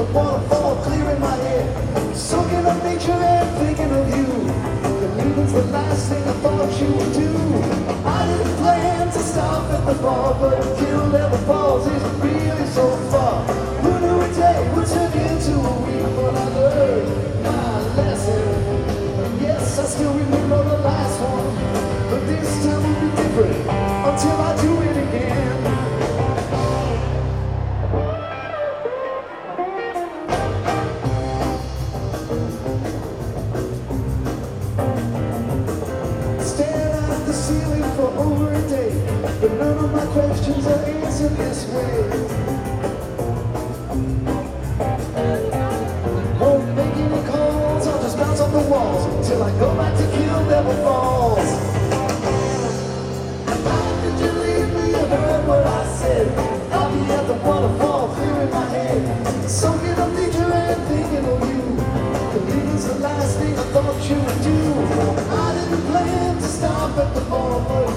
the waterfall clearing my head, soaking up nature and thinking of you. Believing's the last thing I thought you would do. I didn't plan to stop at the bar, but Kill Devil Falls is really so far. Who knew a day would turn into a week? But I learned my lesson. Yes, I still remember the last one, but this time will be different until I do it again. Staring at the ceiling for over a day, but none of my questions are answered this way. Won't make any calls, I'll just bounce off the walls till I go back to Kill Devil Falls. How did you leave me? You heard what I said. I'll be at the waterfall clearing my head, soaking up nature and thinking of you. Believing's the last thing I thought you would do. I didn't plan to stop at the bar, but